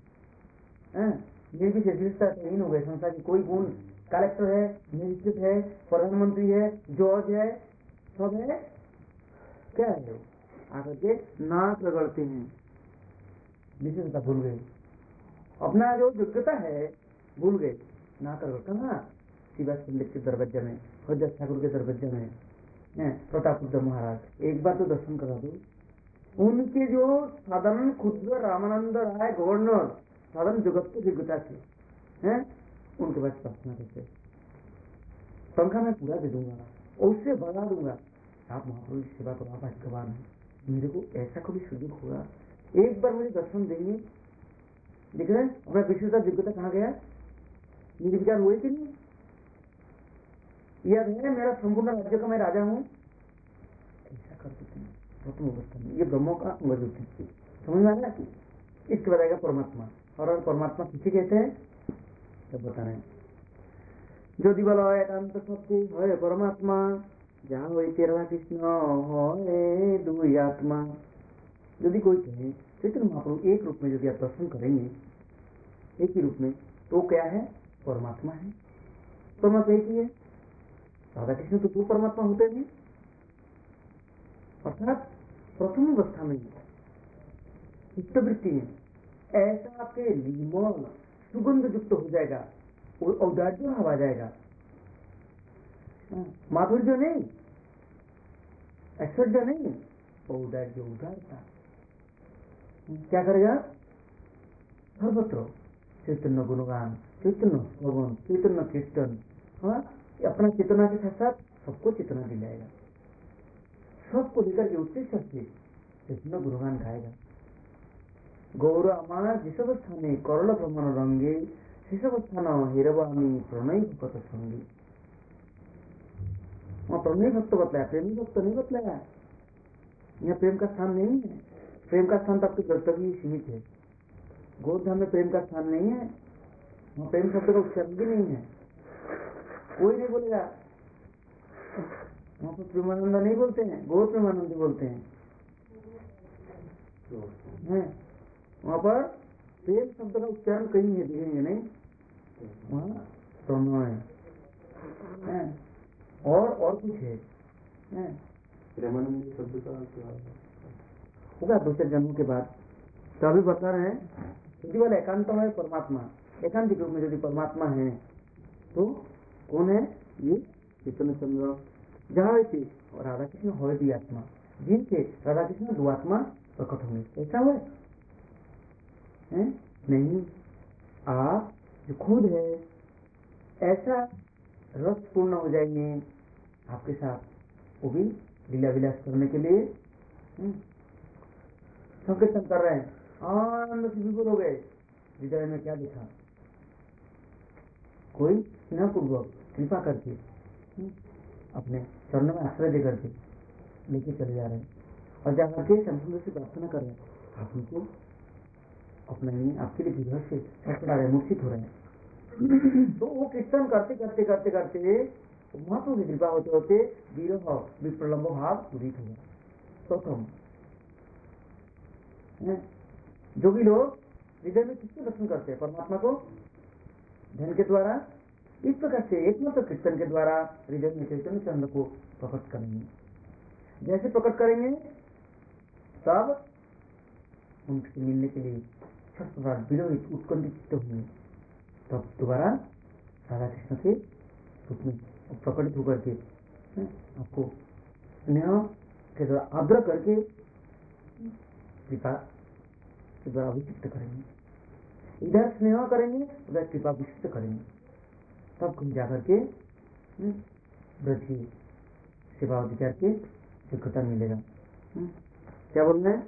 निर्विशेषहीन हो गए। संसार की कोई गुण, कलेक्टर है, मजिस्ट्रेट है, प्रधानमंत्री है, जज है, सब है, क्या है आकर के नाक रगड़ते हैं, विशेषता भूल गए, अपना जो योग्यता है भूल गए, नाक रगड़ कहाँ शिवाज पंडित के दरवाजा में, हजरत ठाकुर के दरवाजा में, प्रताप रुद्र महाराज, एक बार तो दर्शन करा दो। उनके जो साधारण खुद रामानंद राय गवर्नर साधारण जगत को योग्यता थी, हैं उनके पास प्रार्थना करते, पंखा मैं पूरा दे दूंगा और उससे बढ़ा दूंगा, आप महाप्रभु की सेवा करो, आप भाग्यवान हैं, मेरे को ऐसा कभी सुযোগ होगा, एक बार मुझे दर्शन देंगे। देख रहे हैं अपना विशेषता योग्यता कहाँ गया, निर्विचार हुए कि नहीं। याद है मेरा संपूर्ण राज्य का मैं राजा हूं, ऐसा कर देते हैं प्रथम अवस्था में, ये ब्रह्मों का अंग होती है, समझ में आ रहा है। इसके बताएगा परमात्मा, और परमात्मा किसे कहते हैं तब बता रहे हैं। যদি বলা হয় একান্ত সত্যি হয় परमात्मा, जहाँ वही तेरा कृष्ण है दुई आत्मा। यदि कोई कहे चैतन्य महाप्रभु एक रूप में यदि आप दर्शन करेंगे, एक ही रूप में, तो क्या है, परमात्मा है। परमात्मा एक ही है, राधा कृष्ण तो दो परमात्मा होते नहीं। अर्थात प्रथम अवस्था में चित्तवृत्ति में ऐसा आपके निर्मल सुगंध युक्त हो जाएगा, औदार्य भाव आ जाएगा, माधुर्य नहीं, ऐश्वर्य नहीं, औदार्य उदारता। क्या करेगा, सर्वत्र चैतन्य गुणगान, चैतन्य भगवान, चैतन्य कीर्तन, हाँ अपना चेतना के साथ साथ सबको चेतना दिलाएगा, सबको लेकर के उच्च स्तर से चैतन्य गुणगान गाएगा। गौर আমার যেসব স্থানে করল ভ্রমণ রঙ্গে সেসব স্থান হেরব আমি प्रणय भक्त संगी। वहाँ प्रणय भक्त बतलाया, प्रेमी भक्त नहीं बतलाया। यहाँ प्रेम का स्थान नहीं है, प्रेम का स्थान तो आपके कर्तव्य ही सीमित है। गौरधाम में प्रेम का स्थान नहीं है, वहाँ प्रेम शब्द का उच्चारण भी नहीं है, कोई नहीं बोलेगा। वहाँ पर प्रेमानंद नहीं बोलते हैं, गौर प्रेमानंद बोलते हैं, हैं वहाँ पर प्रेम शब्द का उच्चारण कहीं है, दिखेंगे नहीं, वहाँ प्रणय है और और कुछ है, प्रेमानंद शब्द का होगा दो चार जन्मों के बाद। तो अभी बता रहे हैं यदि वाला एकांत है परमात्मा, एकांतिक रूप में यदि परमात्मा है तो कौन है, ये चैतन्य चंद्र। जहाँ थी और राधा कृष्ण हो भी आत्मा, जिनसे राधा कृष्ण दो आत्मा प्रकट होंगे, ऐसा हुआ है नहीं। आप जो खुद है ऐसा रस पूर्ण हो जाएंगे आपके साथ, वो भी लीला विलास करने के लिए संकीर्तन कर रहे हैं, आनंद से विभोर हो गए। हृदय में क्या दिखा, कोई स्नेहपूर्वक कृपा करके अपने चरणों में आश्रय दे करके लेके चले जा रहे हैं, और जाकर के संतुलन से प्रार्थना कर रहे हैं, आप उनको अपना ही आपके लिए विधर से छटपटा रहे, मूर्छित हो रहे हैं। तो वो कीर्तन करते करते करते करते महाप्रभु की कृपा होते होते विरह विप्रलंब भाव उदित हुआ। प्रथम जो भी लोग हृदय में किसको दर्शन करते हैं, परमात्मा को धन के द्वारा, इस प्रकार से एकमात्र कीर्तन के द्वारा हृदय में चैतन्य चंद्र को प्रकट करेंगे। जैसे प्रकट करेंगे तब उनसे मिलने के लिए छटपटाहट विरोहित उत्कंठित चित्त हुए। तब दोबारा राधा कृष्ण के रूप में प्रकटित होकर के आपको स्नेह के द्वारा आदर करके कृपा के द्वारा अभिषिक्त करेंगे। इधर स्नेह करेंगे, उधर कृपा अभिषिक्त करेंगे, तब कहीं जाकर के ब्रज की सेवा अधिकार के योग्यता मिलेगा। क्या बोल रहे हैं?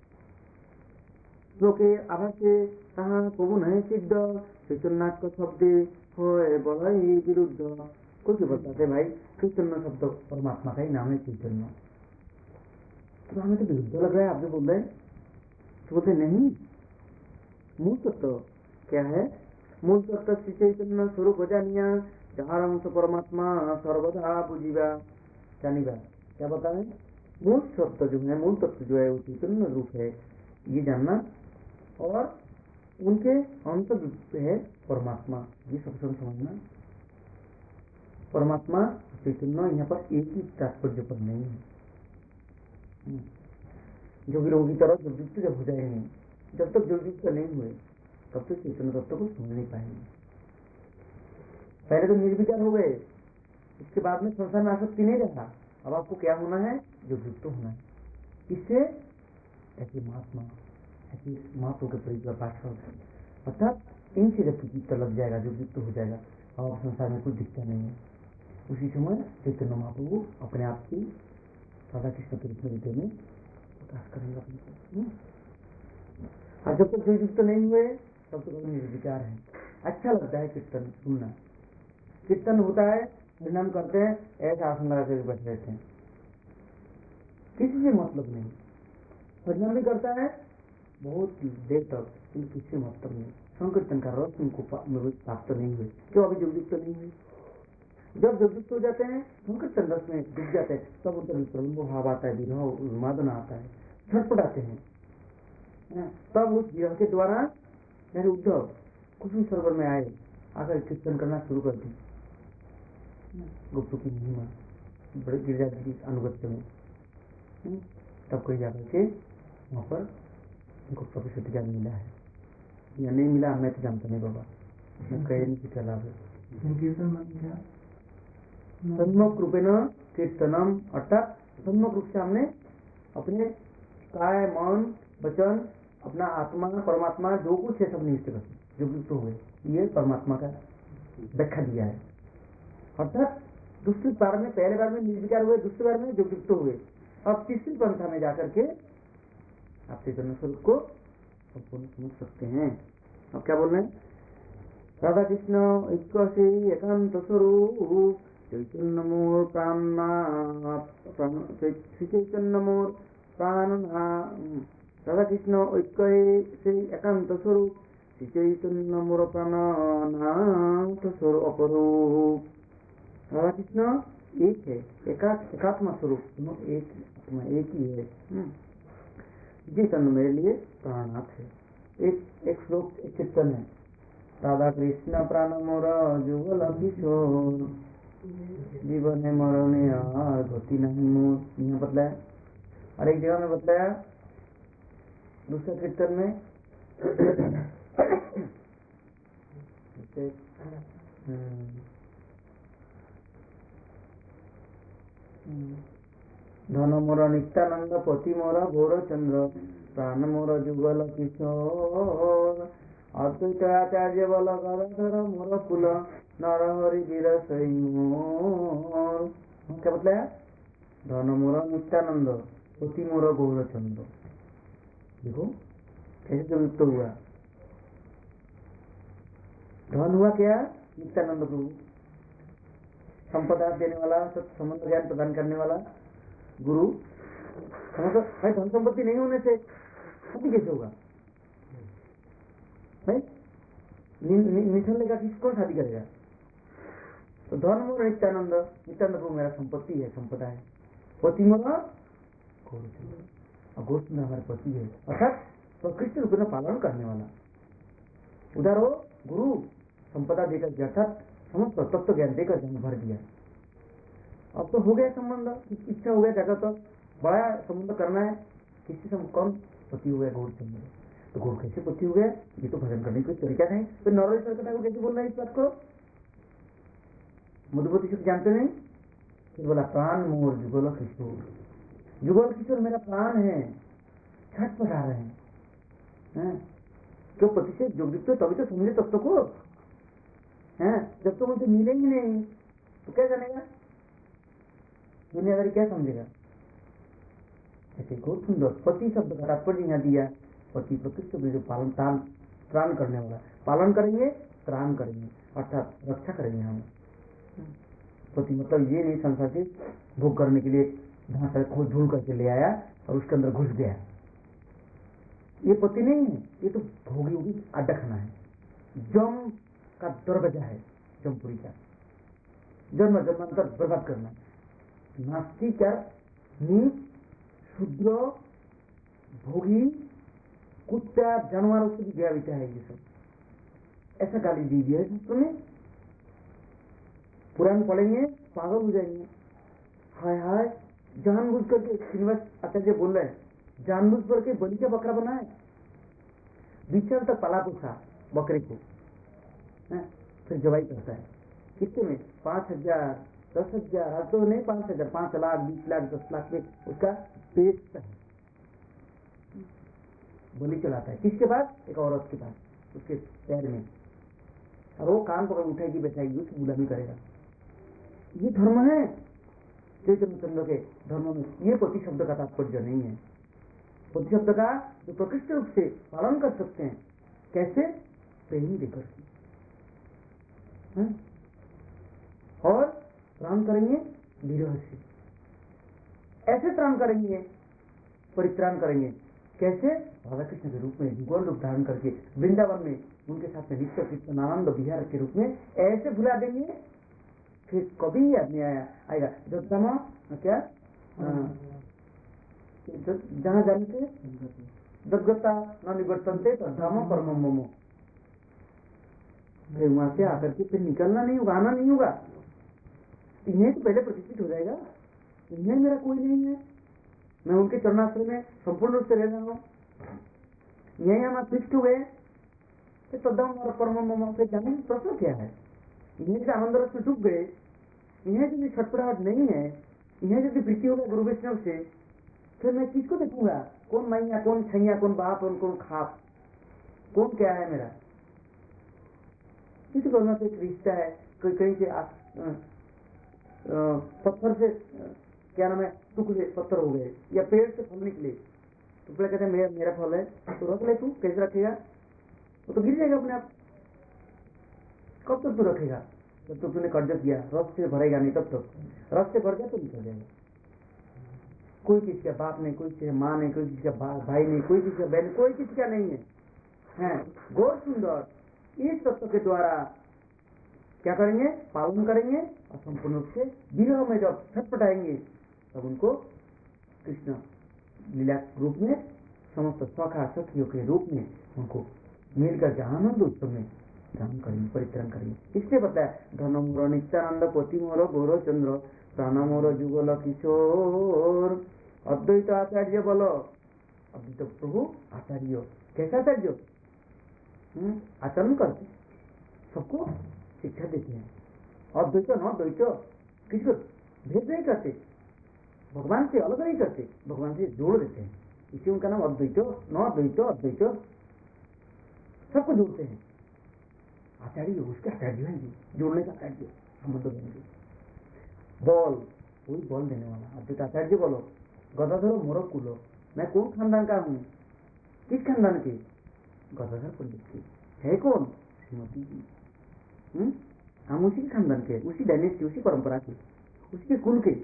लोके आभासे कहा प्रभु नहीं सिद्ध चैतन्य का शब्द हो बड़ा ही विरुद्ध। कुछ बताते भाई चैतन्य शब्द परमात्मा का ही नाम है चैतन्य, तो हमें तो विरुद्ध लग रहा है। आप जो बोल रहे हैं तो बोलते नहीं, मूल तत्व क्या है? मूल तत्व श्री चैतन्य स्वरूप जानिया जहाँ अंश परमात्मा सर्वदा बुझीवा जानिबा। क्या बताए? मूल तत्व जो है, मूल तत्व जो है वो चैतन्य रूप है, ये जानना, और उनके अंत रूप है परमात्मा, ये सब समझना। परमात्मा चैतन्य यहाँ पर एक ही तात्पर्य पर नहीं है। जो गिरोह की तरह जब जब हो जाएंगे, जब तक योगयुक्त नहीं हुए तब तक चैतन्य तत्व को समझ नहीं पाएंगे। पहले तो निर्विकार हो गए, इसके बाद में संसार में आसक्ति नहीं रहा। अब आपको क्या होना है? योगयुक्त होना है। इससे ऐसी महात्मा ऐसी महात्मा के परिचय पाठ अर्थात इनसे जब चित्त लग जाएगा, योगयुक्त हो जाएगा और संसार में कुछ दिखता नहीं है, उसी समय चैतन्य महाप्रभु अपने आप की राधा कृष्ण के रूप में में प्रकाश करेंगे अपने। और जब तक योगयुक्त नहीं हुए तब तक तो निर्विकार है। अच्छा लगता है कीर्तन सुनना, कीर्तन होता है, परिणाम करते हैं, ऐसा आसन लगा कर बैठ रहते हैं, किसी से मतलब नहीं। परिणाम भी करता है बहुत देर तक, किंतु किसी से मतलब नहीं। संकीर्तन का रस उनको प्राप्त नहीं हुए। क्यों? अभी योगयुक्त नहीं हुए। जब योगयुक्त हो जाते हैं, संकीर्तन रस में डूब जाते हैं, तब उनका प्रलंब भाव आता है, विरह उन्मादना आता है, छटपटाते हैं। तब उस विरह के द्वारा मेरे उद्धव कुसुम सरोवर में आए, आकर कीर्तन करना शुरू कर दी। गुप्तों की महिमा बड़े गिरिजा जी की अनुगत्य में, तब कोई जाकर के वहां पर उनको प्रभु ज्ञान मिला है या नहीं मिला मैं तो जानता नहीं बाबा, मैं कहे नहीं क्या लाभ है। सम्यक रूपेण कीर्तनम, अर्थात सम्यक रूप से हमने अपने काय मन वचन अपना आत्मा परमात्मा जो कुछ है सब निष्ठ कर जो कुछ हुए, ये परमात्मा का व्याख्या दिया है। अर्थात दूसरी बार में, पहले बार में निर्विकार हुए, दूसरी बार में जो युक्त हुए, अब तीसरी पंथा में जाकर के आप चैतन्य स्वरूप को संपूर्ण समझ सकते हैं। अब क्या बोल रहे हैं? राधा कृष्ण एक से एकांत स्वरूप चैतन्य मोर प्राण चैतन्य मोर प्राण। राधा कृष्ण एक से एकांत स्वरूप श्री चैतन्य मोर प्राणनाथ स्वरूप अपरूप। राधा कृष्ण एक है, एकात्म एकात्मा स्वरूप, एक आत्मा एक ही है। चैतन्य मेरे लिए प्राणनाथ है। एक एक श्लोक एक कीर्तन है, राधा कृष्ण प्राण मोर जुगल किशोर जीवन मरणे यार गति नहीं मोर, यहाँ बतलाया। और एक जगह में बतलाया दूसरे कीर्तन में धन मोर नित्यानंद पति मोर घोर चंद्र प्राण मोर जुगल किशोर अद्वैत आचार्य बल गदाधर मोर कुल नर हरि वीर सई मोर। क्या बतलाया? धन मोर नित्यानंद पति मोर घोर चंद्र। देखो कैसे जब युक्त हुआ, धन हुआ क्या? नित्यानंद प्रभु, संपदा देने वाला, संबंध ज्ञान प्रदान करने वाला गुरु। भाई धन संपत्ति नहीं होने से शादी कैसे होगा भाई? निधन लेगा किस कौन शादी करेगा? तो धन मोर नित्यानंद, नित्यानंद प्रभु मेरा संपत्ति है, संपदा है। पति मोरा घोर, घोर हमारे पति है, अर्थात प्रकृति रूप में पालन करने वाला। उधर हो गुरु संपदा देकर, अर्थात समस्त तत्व ज्ञान देकर जन्म भर दिया। अब तो हो गया संबंध, इच्छा हो गया जगह तो बड़ा संबंध करना है, किसी से कौन पति हो गया गौरचंद्र, तो गौर कैसे पति हो गया, ये तो भजन करने का तरीका नहीं। तो नरेश्वर का ठाकुर कैसे बोल रहे हैं इस बात को, मधुमती शुक्ल जानते नहीं, फिर बोला प्राण मोर जुगल किशोर, जुगल किशोर मेरा प्राण है, छटपटा रहे हैं, हैं? क्यों पति से जोगित तो तभी तो समझे तत्व को, हैं? जब तो उनसे मिलेंगे नहीं तो क्या जानेगा, दुनियादारी क्या समझेगा। ऐसे बहुत सुंदर पति शब्द का तात्पर्य यहाँ दिया, पति प्रकृष्ट जो पालन तान त्राण करने वाला, पालन करेंगे त्राण करेंगे अर्थात रक्षा करेंगे हम। पति मतलब ये नहीं संसार से भोग करने के लिए ढांचा खोज ढूंढ करके ले आया और उसके अंदर घुस गया, ये पति नहीं है, ये तो भोगी होगी अड्डा खाना है, जम का दरवाजा है, जमपुरी का जन्म जन्मांतर बर्बाद करना। नास्तिक क्या नीच शुद्र भोगी कुत्ता जानवरों से भी गया बेटा है ये सब, ऐसा गाली दी दिया है शास्त्र में। पुराण पढ़ेंगे पागल हो जाएंगे, हाय हाय जानबूझ करके श्रीनिवास आचार्य बोल रहे हैं, जानबूझ करके बलि का बकरा बनाए, विचार तक पला पोसा बकरे को, फिर जवाई करता है कितने में, पांच हजार दस हजार आज तो नहीं पांच हजार पांच लाख बीस लाख दस लाख में उसका बेचता है, बलि चलाता है। किसके पास, एक औरत के पास, उसके पैर में, और वो कान पकड़ उठाएगी बैठाएगी उसकी गुलामी करेगा। ये धर्म है चैतन्य के धर्म में, ये पति शब्द का तात्पर्य नहीं है। पति शब्द का जो प्रकृष्ट रूप से पालन कर सकते हैं, कैसे, प्रेमी देकर के, और त्राण करेंगे विरह से, ऐसे त्राण करेंगे, परित्राण करेंगे कैसे, राधा कृष्ण के रूप में युगल रूप धारण करके वृंदावन में उनके साथ में नित्य कीर्तन आनंद विहार के रूप में ऐसे भुला देंगे, फिर कभी याद नहीं आया आएगा। जब तमा क्या जहां जाने से दग्गता न निवर्तनते तद्धाम परम ममो, फिर वहां से आकर के फिर निकलना नहीं होगा, आना नहीं होगा। इन्हें तो पहले प्रतिष्ठित हो जाएगा, इन्हें मेरा कोई नहीं है, मैं उनके चरणाश्रय में संपूर्ण रूप से रह रहा हूँ, यही हम फिक्स हुए तद्धाम और परम ममो। फिर जाने की प्रश्न क्या है, इन्हें से आनंद रस में डूब गए, इन्हें यदि छटपटाहट नहीं है, इन्हें यदि प्रीति होगा गुरु वैष्णव से, फिर मैं किसको देखूंगा, कौन मैया कौन छैया कौन बाप और कौन खाप, कौन क्या है मेरा। किसी को से एक रिश्ता है, कोई कहीं से आ, आ, आ, पत्थर से आ, क्या नाम है टुकड़े पत्थर हो गए, या पेड़ से फल निकले, तो पहले कहते हैं मेरा मेरा फल है, तो रख ले तू, कैसे रखेगा, वो तो गिर जाएगा अपने आप। कब तक तू रखेगा, जब तक तूने कर्ज किया, रस से भरेगा नहीं, तब तक रस से भर गया तो निकल जाएगा। कोई किसी का बाप नहीं, कोई किसी का माँ नहीं, कोई किसी का भाई नहीं, कोई किसी का बहन, कोई किसी का नहीं है, हैं गौर सुंदर इस तत्व के द्वारा क्या करेंगे, पालन करेंगे, और संपूर्ण रूप से विरह में जब छटपटाएंगे तब उनको कृष्ण लीला रूप में समस्त सखा सखियों के रूप में उनको मिलकर के आनंद उत्सव में ध्यान करेंगे, परित्राण करेंगे। इसलिए बताया धन मोर नित्यानंद पति मोर गौर चंद्र प्राण मोर जुगल किशोर अद्वैत आचार्य बोलो, अद्वैत प्रभु आचार्य, कैसा आचार्य, आचरण करते सबको शिक्षा देते हैं, अद्वैत न द्वैत किसी को भेद नहीं करते, भगवान से अलग नहीं करते, भगवान से जोड़ देते हैं, इसी उनका नाम अद्वैत न अद्वैत अद्वैत, सबको जोड़ते हैं। आचार्य उसके आचार्य हैं, जोड़ने का आचार्य संबंध बनेंगे, बल वही बल देने वाला अद्वैत आचार्य। बोलो गदाधर मोर कुलो, मैं कौन खानदान का हूँ, किस खानदान के, गदाधर पंडित के, है कौन, श्रीमती जी, हम उसी के खानदान के, उसी डायनेस्टी, उसी परंपरा के, उसी के कुल के,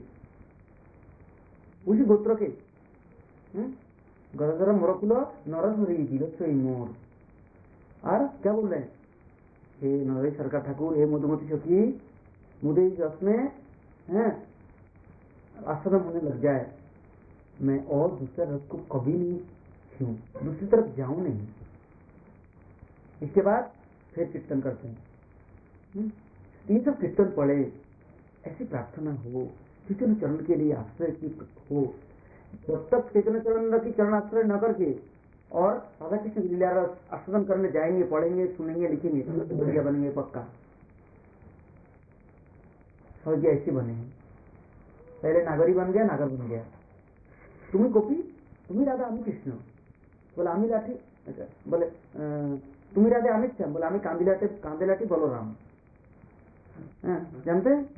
उसी गोत्र के। गदाधर मोर कुलो नरहरि बिलसई मोर। और क्या बोल रहे हैं, हे नरेश सरकार ठाकुर, हे मधुमती सखी, मुझे इस रस में है आसनम होने लग जाए, मैं और दूसरे रस को कभी नहीं छूं, दूसरी तरफ जाऊं नहीं। इसके बाद फिर कीर्तन करते हैं, ये सब कीर्तन पढ़े, ऐसी प्रार्थना हो, कीर्तन चरण के लिए आश्रय की हो, जब तक चैतन्य चरण की चरणाश्रय न करके और राधा कृष्ण की लीला रस आस्वादन करने जाएंगे, पढ़ेंगे, सुनेंगे, लिखेंगे, स्वर्गीय बनेंगे पक्का। स्वर्गीय ऐसे बने हैं, पहले नागरी बन गया, नागर बन गया। तुम्हें गोपी, तुम्हें राधा, आमी कृष्ण, बोला आमी लाठी, अच्छा बोले तुम्हें राधा अमित श्याम, बोला आमी कांदी लाठी, कांदे लाठी बोलो राम। जानते हैं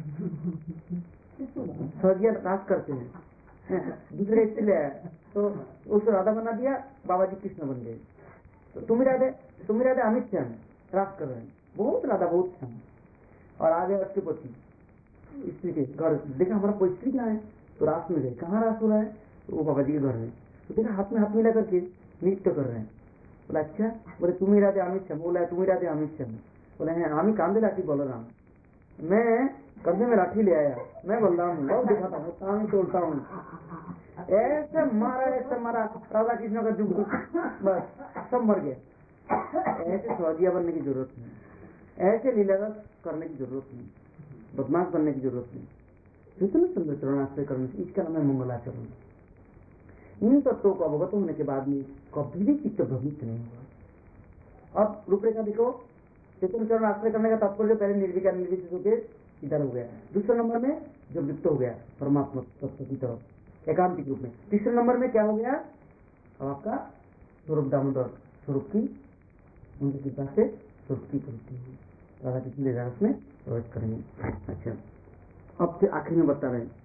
स्वर्गीय राज करते हैं, दूसरे इसलिए तो उसको राधा बना दिया, बाबा जी कृष्ण बन गए। तो तुम्हें राधे, तुम्हें राधे अमित श्याम राज कर रहे हैं, बहुत राधा बहुत श्याम। और आगे अष्टपति स्त्री के घर, देखा हमारा कोई स्त्री कहाँ है, तो रास में गए, कहाँ रास हो रहा है, तो वो बाबा जी के घर में, तो देखा हाथ में हाथ मिला करके नृत्य कर रहे हैं। बोला अच्छा, बोले तुम्हें राधे अमित श्याम, बोला तुम्हें राधे अमित श्याम, बोले हैं आमी कांदे लाठी बलराम, मैं कंधे में लाठी ले आया, मैं बलराम हूँ, बहुत दिखाता हूँ, तामी तोड़ता हूँ। ऐसे मारा, ऐसे मारा, राधा कृष्ण का जुग बस सब मर गए। ऐसे स्वादिया बनने की जरूरत नहीं, ऐसे लीला करने की जरूरत नहीं, बदमाश बनने की जरूरत नहीं। चैतन्य चंद्र चरणाश्रय करने से इसका नाम है मंगलाचरण। इन तत्वों को अवगत होने के बाद में कभी भी चित्त भ्रमित नहीं होगा। अब रूपरेखा देखो, चैतन्य चरण आश्रय करने का तात्पर्य पहले निर्विकार निर्विशेष होकर इधर हो गया, दूसरे नंबर में जो लिप्त हो गया परमात्मा तत्व की तरफ एकांतिक रूप में, तीसरे नंबर में क्या हो गया, अब आपका स्वरूप दामोदर स्वरूप की उनकी कृपा से स्वरूप की प्रवृत्ति हुई, राधा कृष्ण लीला रस में प्रवेश करेंगे। अच्छा, अब फिर आखिर में बता रहे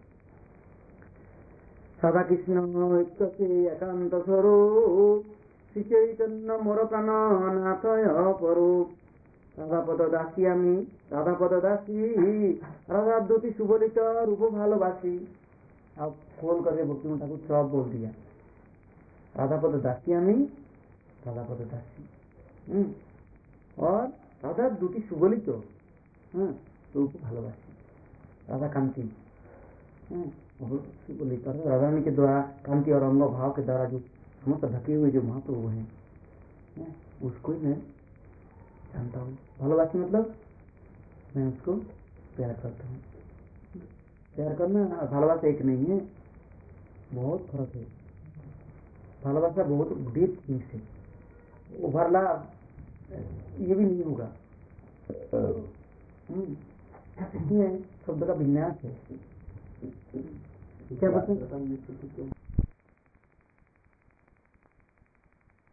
राधा कृष्ण एकांत स्वरूप श्री चैतन्य मोर प्राणनाथय परूप राधापद दासी आमी राधापद दासी राधा दूती सुबलित रूप भालोबासी। अब खोल करके भक्ति ठाकुर सब बोल दिया, राधापद दासी आमी राधापद दासी और राधा दूती सुबलित रूप भालोबासी, राधा कांति सुबलित, राधा रानी के द्वारा कांति और अंग भाव के द्वारा जो समस्त ढके हुए जो महाप्रभु हैं, उसको ही मैं जानता हूँ। भालोबासी मतलब मैं उसको प्यार करता हूँ। प्यार करना और भालोबासा एक नहीं है, बहुत फर्क है। भालोबासा बहुत डीप थिंग्स है, उभरला ये भी नहीं होगा, इसमें शब्द का विन्यास है। क्या बताएं?